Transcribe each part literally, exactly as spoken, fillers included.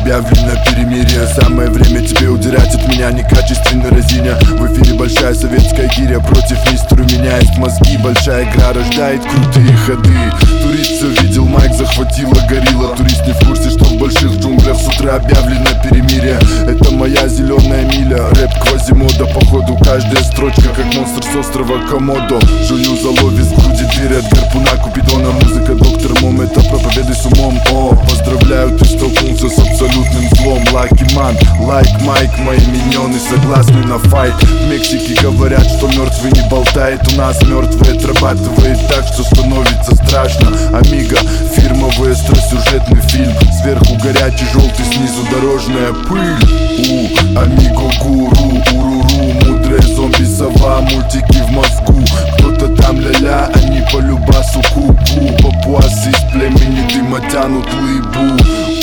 объявлено перемирие. Самое время тебе удирать от меня, некачественной разиня. В эфире большая советская гиря, против мистера меняет мозги. Большая игра рождает крутые ходы. Турист все видел, майк захватила горилла. Турист не в курсе, что в больших джунглях с утра объявлено перемирие. Это моя зеленая миля, рэп Квазимода. Походу каждая строчка как монстр с острова Комодо. Жую залови с груди дверь от гарпуна Купидона. Музыка доктор Мом, это проповеды с умом. О, поздравляю, ты столкнулся с абсолютным злом. Лаки ман, лайк майк, мои миньоны согласны на файт. В Мексике говорят, что мертвый не болтает. У нас мертвый отрабатывает так, что становится страшно. Амиго, фирмовый остросюжетный фильм. Сверху горячий желтый, снизу дорожная пыль. У, амиго гуру, уруру, мудрая зомби-сова, мультики в мозгу. Кто-то там ля-ля, они по любасу ку-ку. Папуасы из племени дыма тянут лыбу.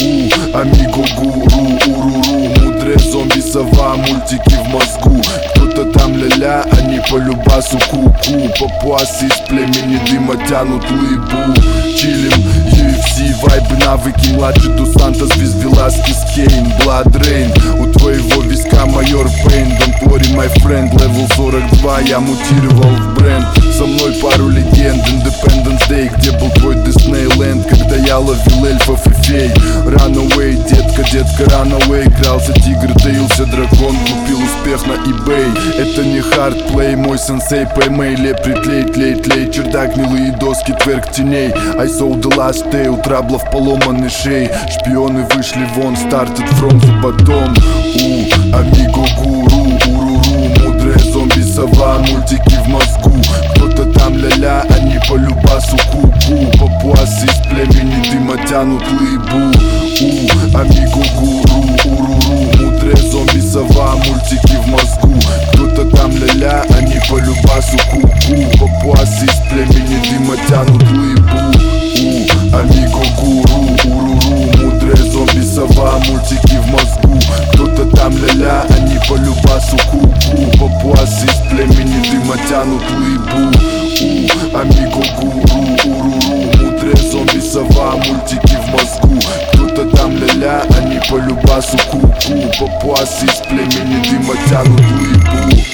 У, амиго гуру, уруру, мудрая зомби-сова, мультики в мозгу. Кто-то там ля-ля, они по любасу ку-ку. Папуасы из племени дыма тянут лыбу. Чилим, ю эф си, вайбы, навыки. Младший Дусантос, без Веласкес, Кейн, Blood Rain. У твоего виска майор Пейн. Don't worry, my friend, левел сорок два, я мутировал в бренд. Со мной пару легенд, Independence Day. Где был твой Диснейленд, когда я ловил эльфов и фей? Runaway, детка, детка, runaway. Крался тигр, таился дракон, купил успех на eBay. Это не хардплей, мой сенсей, поймей. Лепри, тлей, тлей, тлей, чердак, гнилые доски, тверк теней. I saw the last day, у траблов поломанный шей. Шпионы вышли вон, started from the bottom. У, амиго гуру, уруру, мудрая зомби-сова, мультики в мозгу. Кто-то там ля-ля, они по любасу ку-ку. Папуасы из племени дыма тянут лыбу. У, амиго гуру, уруру, мудрая зомби-сова, мультики в мозгу. Кто-то там ля-ля, они по любасу ку-ку. Папуасы из племени дыма тянут лыбу. У, амиго гуру, уруру, мудрая зомби-сова, мультики в мозгу. Кто-то там ля-ля, они по любасу ку-ку. Папуасы из племени дыма тянут лыбу. У, амиго гуру, уруру, мудрая зомби-сова, мультики в мозгу. Кто-то там ля-ля, они по любасу ку-ку. Папуасы из племени дыма тянут лыбу.